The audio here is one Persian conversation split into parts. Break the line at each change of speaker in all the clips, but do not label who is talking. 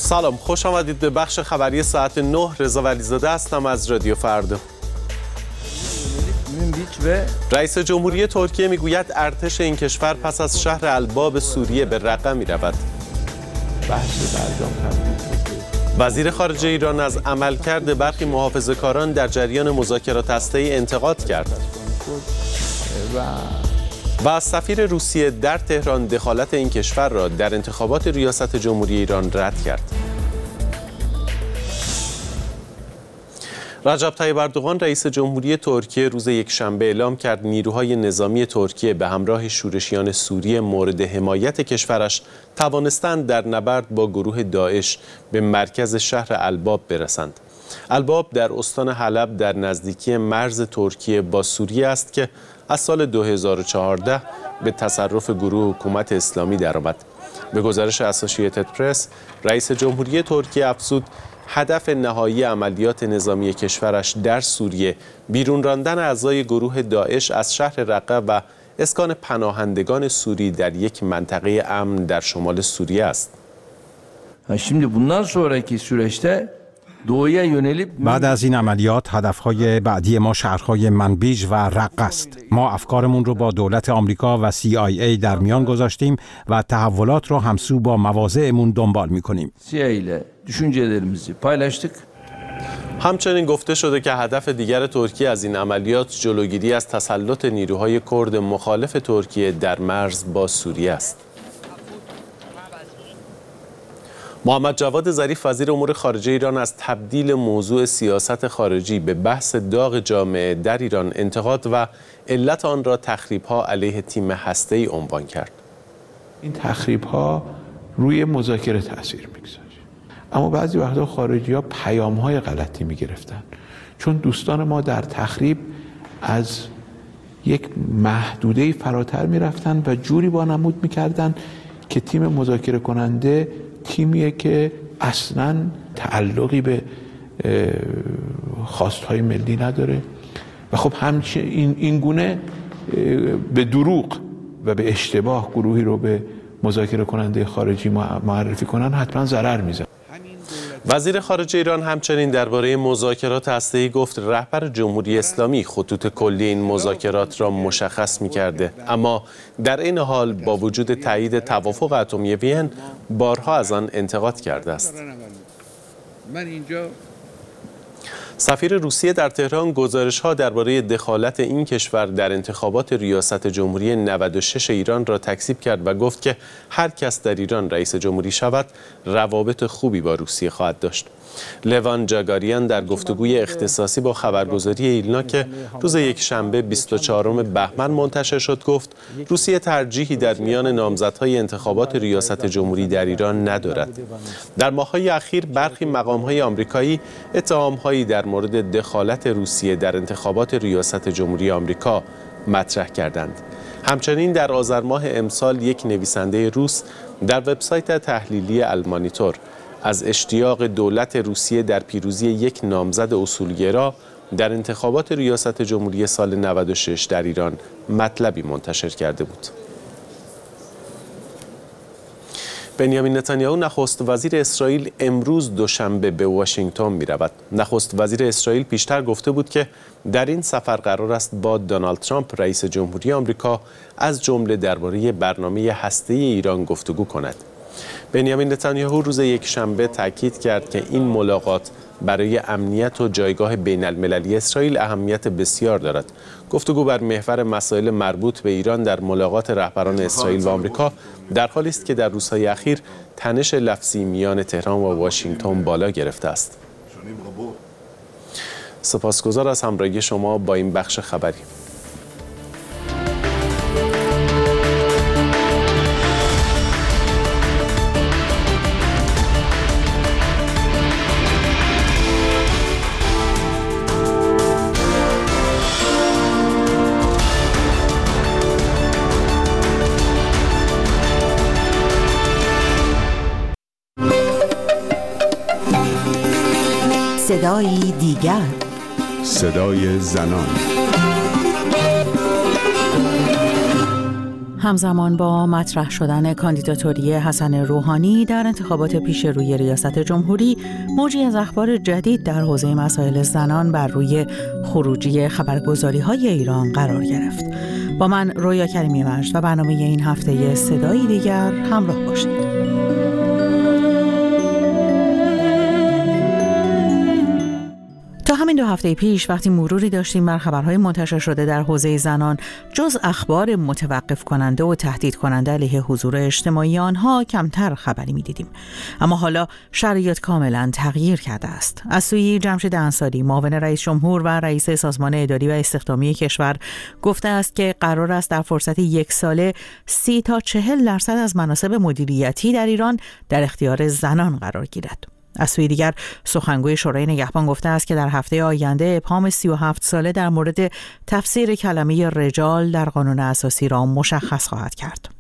سلام، خوش آمدید به بخش خبری ساعت 9. رضا ولیزاده هستم از رادیو فردا. رئیس جمهوری ترکیه میگوید ارتش این کشور پس از شهر الباب سوریه به رقه میرود. وزیر خارجه ایران از عملکرد برخی محافظه‌کاران در جریان مذاکرات هسته‌ای انتقاد کرد. و از سفیر روسیه در تهران دخالت این کشور را در انتخابات ریاست جمهوری ایران رد کرد. رجب طیب اردوغان رئیس جمهوری ترکیه روز یکشنبه اعلام کرد نیروهای نظامی ترکیه به همراه شورشیان سوری مورد حمایت کشورش توانستند در نبرد با گروه داعش به مرکز شهر الباب برسند. الباب در استان حلب در نزدیکی مرز ترکیه با سوریه است که از سال 2014 به تصرف گروه حکومت اسلامی درآمد. به گزارش اسوسییتد پرس، رئیس جمهوری ترکیه افزود هدف نهایی عملیات نظامی کشورش در سوریه بیرون راندن اعضای گروه داعش از شهر رقه و اسکان پناهندگان سوری در یک منطقه امن در شمال سوریه است.
بعد از این عملیات هدفهای بعدی ما شهرهای منبیج و رقه است. ما افکارمون رو با دولت آمریکا و CIA در میان گذاشتیم و تحولات رو همسو با مواضعمون دنبال می‌کنیم.
همچنین گفته شده که هدف دیگر ترکیه از این عملیات جلوگیری از تسلط نیروهای کرد مخالف ترکیه در مرز با سوریه است. محمد جواد ظریف وزیر امور خارجه ایران از تبدیل موضوع سیاست خارجی به بحث داغ جامعه در ایران انتقاد و علت آن را تخریب‌ها علیه تیم هسته‌ای عنوان کرد.
این تخریب‌ها روی مذاکره تاثیر می‌گذاره، اما بعضی وقتا خارجی‌ها پیام‌های غلطی می‌گرفتن، چون دوستان ما در تخریب از یک محدوده فراتر می‌رفتن و جوری وانمود می‌کردن که تیم مذاکره کننده تیمیه که اصلاً تعلقی به خواستهای ملی نداره و خب همچنین این گونه به دروغ و به اشتباه گروهی رو به مذاکره کننده خارجی معرفی کنن حتما ضرر میزنه.
وزیر خارجه ایران همچنین درباره مذاکرات هسته‌ای گفت رهبر جمهوری اسلامی خطوط کلی این مذاکرات را مشخص می‌کرده، اما در این حال با وجود تایید توافق اتمی وین بارها از آن انتقاد کرده است. سفیر روسیه در تهران گزارش‌ها درباره دخالت این کشور در انتخابات ریاست جمهوری 96 ایران را تکذیب کرد و گفت که هر کس در ایران رئیس جمهوری شود روابط خوبی با روسیه خواهد داشت. لوان جاگاریان در گفتگوی اختصاصی با خبرگزاری ایلنا که روز یکشنبه 24 بهمن منتشر شد گفت روسیه ترجیحی در میان نامزدهای انتخابات ریاست جمهوری در ایران ندارد. در ماه‌های اخیر برخی مقام‌های آمریکایی اتهام‌هایی در مورد دخالت روسیه در انتخابات ریاست جمهوری آمریکا مطرح کردند. همچنین در آذر ماه امسال یک نویسنده روس در وبسایت تحلیلی المانیتور از اشتیاق دولت روسیه در پیروزی یک نامزد اصولگرا در انتخابات ریاست جمهوری سال 96 در ایران مطلبی منتشر کرده بود. بنیامین نتانیاهو نخست وزیر اسرائیل امروز دوشنبه به واشنگتن می رود. نخست وزیر اسرائیل پیشتر گفته بود که در این سفر قرار است با دونالد ترامپ رئیس جمهوری آمریکا از جمله درباره برنامه هسته‌ای ایران گفتگو کند. بنیامین نتانیاهو روز یکشنبه تاکید کرد که این ملاقات برای امنیت و جایگاه بین المللی اسرائیل اهمیت بسیار دارد. گفتگو بر محور مسائل مربوط به ایران در ملاقات رهبران اسرائیل و آمریکا در حالی است که در روزهای اخیر تنش لفظی میان تهران و واشنگتن بالا گرفته است. سپاسگزار از همراهی شما با این بخش خبری.
صدای دیگر،
صدای زنان.
همزمان با مطرح شدن کاندیداتوری حسن روحانی در انتخابات پیش روی ریاست جمهوری، موجی از اخبار جدید در حوزه مسائل زنان بر روی خروجی خبرگزاری‌های ایران قرار گرفت. با من رویا کریمی مجد و برنامه این هفته صدایی دیگر همراه باشید. تا همین 2 هفته پیش وقتی مروری داشتیم بر خبرهای منتشر شده در حوزه زنان، جز اخبار متوقف کننده و تهدید کننده علیه حضور اجتماعی آنها کمتر خبری می‌دیدیم. اما حالا شرایط کاملا تغییر کرده است. از سوی جمشید انصاری، معاون رئیس جمهور و رئیس سازمان اداری و استخدامی کشور، گفته است که قرار است در فرصت 1 ساله 30 تا 40% از مناصب مدیریتی در ایران در اختیار زنان قرار گیرد. از سوی دیگر سخنگوی شورای نگهبان گفته است که در هفته آینده ابهام 37 ساله در مورد تفسیر کلمه رجال در قانون اساسی را مشخص خواهد کرد.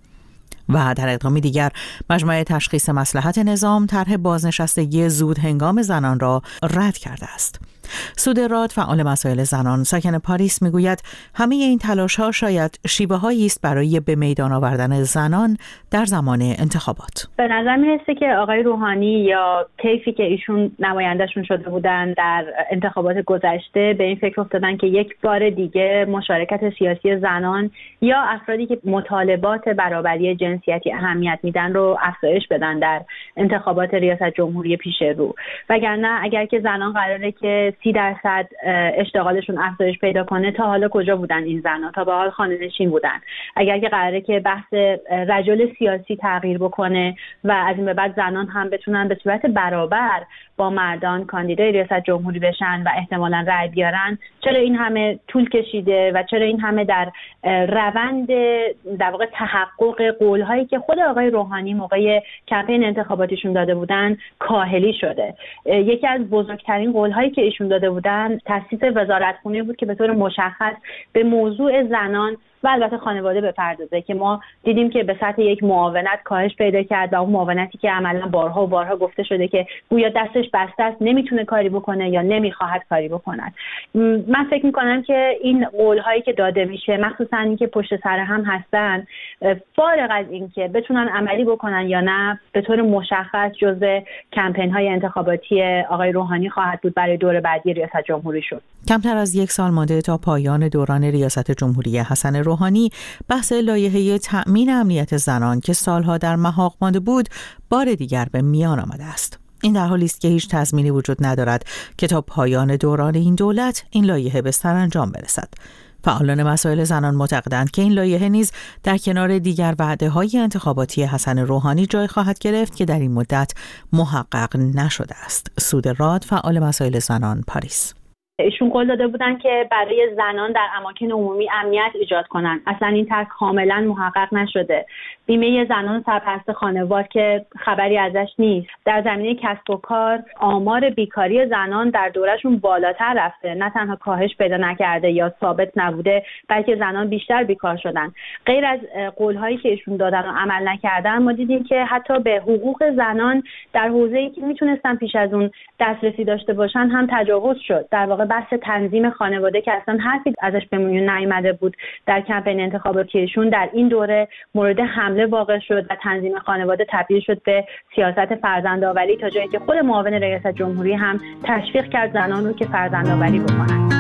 و در اقدامی دیگر مجمع تشخیص مصلحت نظام طرح بازنشستگی زود هنگام زنان را رد کرده است. سود راد، فعال مسائل زنان ساکن پاریس، میگوید همه این تلاش‌ها شاید شیوه‌هایی است برای به میدان آوردن زنان در زمان انتخابات.
به نظر میرسه که آقای روحانی یا طیفی که ایشون نمایندهشون شده بودن در انتخابات گذشته به این فکر افتادن که یک بار دیگه مشارکت سیاسی زنان یا افرادی که مطالبات برابری جنسیتی اهمیت میدن رو افزایش بدن در انتخابات ریاست جمهوری پیش رو. وگرنه اگر که زنان قراره که 30% اشتغالشون افزایش پیدا کنه، تا حالا کجا بودن این زنان؟ تا به حال خانه‌نشین بودن. اگر که قراره که بحث رجل سیاسی تغییر بکنه و از این به بعد زنان هم بتونن به صورت برابر با مردان کاندیدای ریاست جمهوری بشن و احتمالاً رأی بیارن، چرا این همه طول کشیده و چرا این همه در روند در واقع تحقق قول‌هایی که خود آقای روحانی موقع کمپین انتخاباتیشون داده بودن کاهلی شده؟ یکی از بزرگترین قول‌هایی که ایشون داده بودن تأسیس وزارتخونه بود که به طور مشخص به موضوع زنان و البته خانواده بپردازه، که ما دیدیم که به سطح یک معاونت کاهش پیدا کرد و اون معاونتی که عملاً بارها و بارها گفته شده که گویا دستش بسته است، نمیتونه کاری بکنه یا نمیخواهد کاری بکنه. من فکر میکنم که این قول‌هایی که داده میشه، مخصوصاً این که پشت سر هم هستن، فارغ از این که بتونن عملی بکنن یا نه، به طور مشخص جزء کمپین‌های انتخاباتی آقای روحانی خواهد بود برای دور بعدی ریاست جمهوری شد.
کمتر از 1 سال مانده تا پایان دوران ریاست جمهوری حسن روحانی، بحث لایحه تأمین امنیت زنان که سالها در محاق مانده بود، بار دیگر به میان آمده است. این در حالی است که هیچ تضمینی وجود ندارد که تا پایان دوران این دولت این لایحه به سرانجام برسد. فعالان مسائل زنان معتقدند که این لایحه نیز در کنار دیگر وعده‌های انتخاباتی حسن روحانی جای خواهد گرفت که در این مدت محقق نشده است. سود راد، فعال مسائل زنان، پاریس.
ایشون قول داده بودن که برای زنان در اماکن عمومی امنیت ایجاد کنن. اصلا این طرح کاملا محقق نشده. بیمه زنان سرپرست خانوار که خبری ازش نیست. در زمینه کسب و کار آمار بیکاری زنان در دورهشون بالاتر رفته، نه تنها کاهش پیدا نکرده یا ثابت نبوده، بلکه زنان بیشتر بیکار شدن. غیر از قول‌هایی که ایشون دادن و عمل نکردن، ما دیدیم که حتی به حقوق زنان در حوزه‌ای که میتونستن پیش از اون دسترسی داشته باشن هم تجاوز شد. در واقع بحث تنظیم خانواده که اصلا حرفی ازش به میون نیامده بود در کمپین انتخاباتیشون، در این دوره مورد حمله واقع شد و تنظیم خانواده تبدیل شد به سیاست فرزندآوری، تا جایی که خود معاون رئیس جمهوری هم تشویق کرد زنان رو که فرزندآوری بکنن.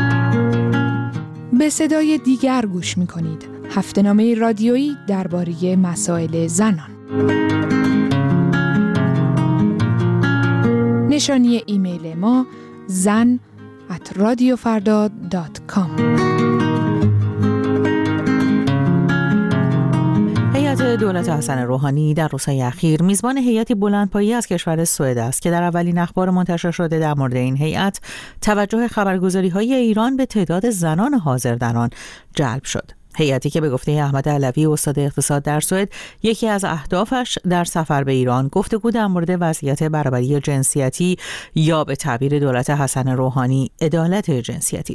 به صدای دیگر گوش می‌کنید. هفته‌نامه رادیویی درباره مسائل زنان. نشانی ایمیل ما zan@radiofarda.com.
هیئت دولت حسن روحانی در روزهای اخیر میزبان هیئتی بلندپایه از کشور سوئد است که در اولین اخبار منتشر شده در مورد این هیئت توجه خبرگزاری‌های ایران به تعداد زنان حاضر در آن جلب شد. هیئتی که به گفته احمد علوی، استاد اقتصاد در سوئد، یکی از اهدافش در سفر به ایران گفتگو در مورد وضعیت برابری جنسیتی یا به تعبیر دولت حسن روحانی عدالت جنسیتی است.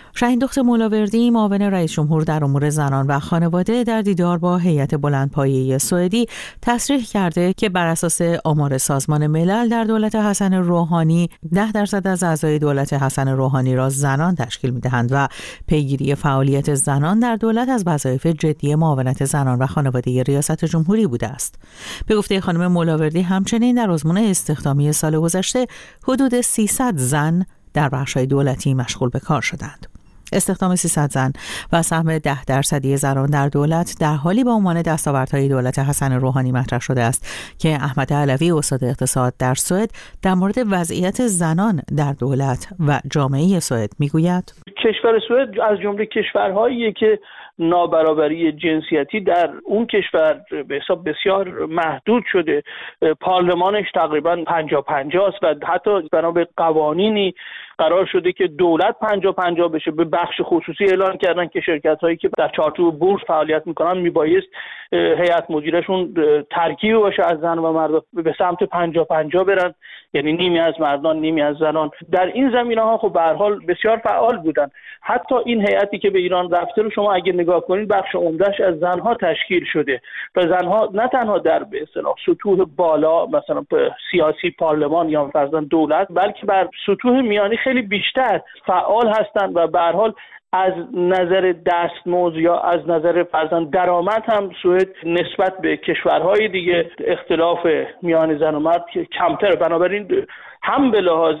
شاهین دختر مولاوردی، معاون رئیس جمهور در امور زنان و خانواده، در دیدار با هیئت بلندپایه سوئدی تصریح کرده که بر اساس آمار سازمان ملل در دولت حسن روحانی 10% از اعضای دولت حسن روحانی را زنان تشکیل می‌دهند و پیگیری فعالیت زنان در دولت از وظایف جدی معاونت زنان و خانواده ریاست جمهوری بوده است. به گفته خانم مولاوردی، همچنین در آزمون استخدامی سال گذشته حدود 300 زن در بخش‌های دولتی مشغول به کار شدند. استخدام 300 زن و سهم 10% زنان در دولت در حالی به عنوان دستاوردهای دولت حسن روحانی مطرح شده است که احمد علوی، استاد اقتصاد در سوئد، در مورد وضعیت زنان در دولت و جامعه سوئد میگوید:
کشور سوئد از جمله کشورهاییه که نابرابری جنسیتی در اون کشور به حساب بسیار محدود شده. پارلمانش تقریبا 50-50 است و حتی بنا به قوانینی قرار شده که دولت 50-50 بشه. به بخش خصوصی اعلان کردن که شرکت‌هایی که در چارچوب بورس فعالیت میکنن میبایست هیئت مدیرشون ترکیبی باشه از زن و مرد، به سمت 50-50 برن، یعنی نیمی از مردان نیمی از زنان. در این زمینه‌ها خب به هر حال بسیار فعال بودن. حتی این هیئتی که به ایران رفته رو شما اگه نگاه کنید بخش عمده‌اش از زنها تشکیل شده و زنها نه تنها در به اصطلاح سطوح بالا مثلا سیاسی، پارلمان یا فرضاً دولت، بلکه بر سطوح میانی خیلی بیشتر فعال هستند و به هر حال از نظر دستمزد یا از نظر فرضاً درآمد هم سوئد نسبت به کشورهای دیگه اختلاف میان زن و مرد کمتره. بنابراین هم به لحاظ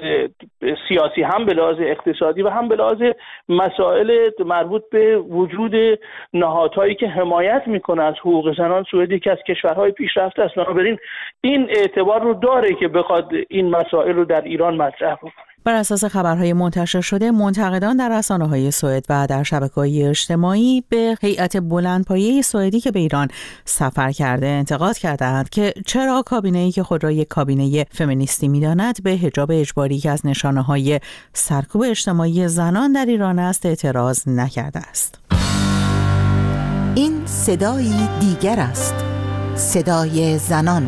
سیاسی، هم به لحاظ اقتصادی و هم به لحاظ مسائل مربوط به وجود نهادهایی که حمایت میکنه از حقوق زنان، سوئد یکی از کشورهای پیشرفته است. بنابراین این اعتبار رو داره که بخواد این مسائل رو در ایران مطرح کنه.
بر اساس خبرهای منتشر شده، منتقدان در رسانه‌های سوئد و در شبکه‌های اجتماعی به هیئت بلندپایه سوئدی که به ایران سفر کرده انتقاد کردند که چرا کابینه‌ای که خود را یک کابینه فمینیستی می‌داند به حجاب اجباری که از نشانه‌های سرکوب اجتماعی زنان در ایران است اعتراض نکرده است.
این صدای دیگر است، صدای زنان.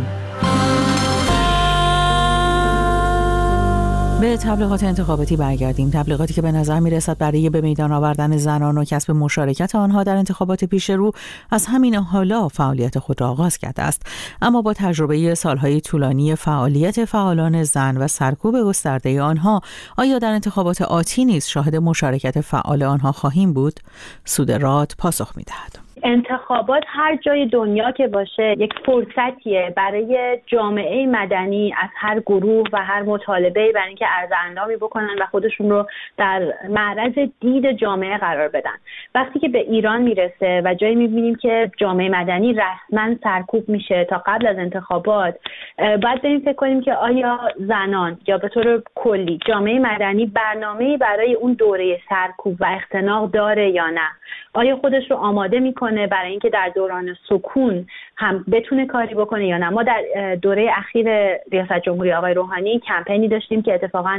به تبلیغات انتخاباتی برگردیم. تبلیغاتی که به نظر می‌رسد برای به میدان آوردن زنان و کسب مشارکت آنها در انتخابات پیش رو از همین حالا فعالیت خود را آغاز کرده است. اما با تجربه سالهای طولانی فعالیت فعالان زن و سرکوب گسترده آنها، آیا در انتخابات آتی نیز شاهد مشارکت فعال آنها خواهیم بود؟ سودراد پاسخ می‌دهد.
انتخابات هر جای دنیا که باشه یک فرصتیه برای جامعه مدنی از هر گروه و هر مطالبه‌ای برای اینکه عرض اندامی بکنن و خودشون رو در معرض دید جامعه قرار بدن. وقتی که به ایران میرسه و جایی میبینیم که جامعه مدنی رسما سرکوب میشه تا قبل از انتخابات، باید بریم فکر کنیم که آیا زنان یا به طور کلی جامعه مدنی برنامه‌ای برای اون دوره سرکوب و اختناق داره یا نه؟ آیا خودش رو آماده میکنه برای اینکه در دوران سکون هم بتونه کاری بکنه یا نه؟ ما در دوره اخیر ریاست جمهوری آقای روحانی کمپینی داشتیم که اتفاقا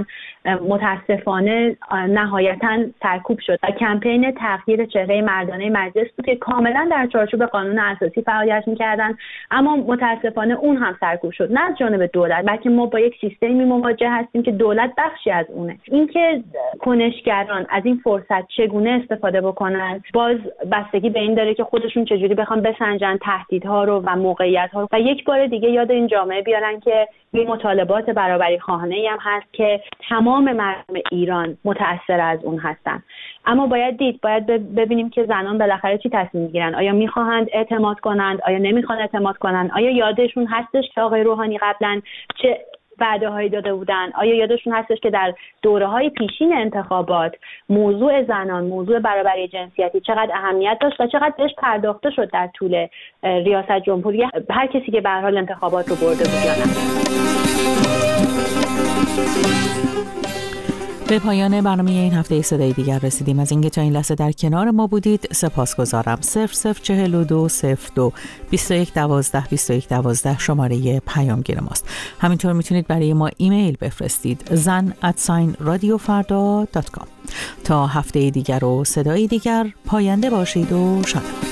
متاسفانه نهایتاً سرکوب شد و کمپین تغییر چهره مردانه مجلس بود که کاملا در چارچوب قانون اساسی فعالیت میکردن، اما متاسفانه اون هم سرکوب شد، نه از جانب دولت، بلکه ما با یک سیستمی مواجه هستیم که دولت بخشی از اونه. اینکه کنشگران از این فرصت چگونه استفاده بکنن باز بستگی به این داره که خودشون چجوری بخوام بسنجن تهدیدها رو و موقعیت‌ها رو و یک بار دیگه یاد این جامعه بیارن که این مطالبات برابری خواهانه‌ای هم هست که تمام مردم ایران متأثر از اون هستن. اما باید ببینیم که زنان بالاخره چی تصمیم میگیرن. آیا میخواهند اعتماد کنند؟ آیا نمیخوان اعتماد کنند؟ آیا یادشون هستش که آقای روحانی قبلا چه وعده‌هایی داده بودن؟ آیا یادشون هستش که در دوره‌های پیشین انتخابات موضوع زنان، موضوع برابری جنسیتی چقدر اهمیت داشت و چقدر بهش پرداخته شد در طول ریاست جمهوری هر کسی که به هر حال انتخابات رو برده بود یا نه؟
به پایان برنامه این هفته صدای دیگر رسیدیم. از اینکه تا این لحظه در کنار ما بودید سپاسگزارم. 004202 2112 شماره پیامگیر ماست. همینطور میتونید برای ما ایمیل بفرستید zan@radiofarda.com. تا هفته دیگر و صدای دیگر پاینده باشید و شاد.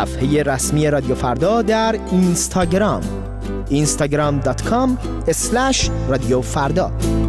صفحه رسمی رادیو فردا در اینستاگرام instagram.com/رادیو فردا.